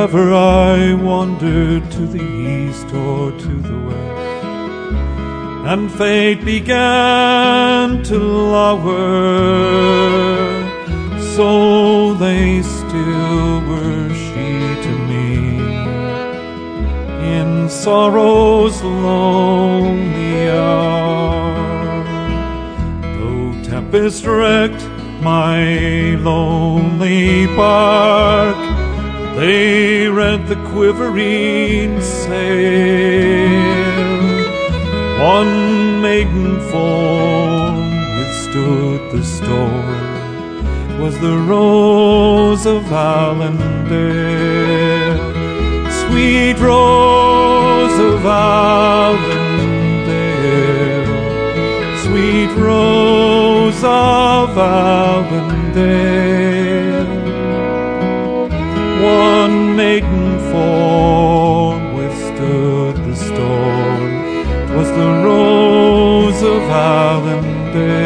Wherever I wandered, to the east or to the west, and fate began to lower, so they still were she to me, in sorrow's lonely hour. Though tempest wrecked my lonely bark, they rent the quivering sail. One maiden form withstood the storm, 'twas the Rose of Allendale. Sweet Rose of Allendale, sweet Rose of Allendale. One maiden form withstood the storm, 'twas the Rose of Allendale.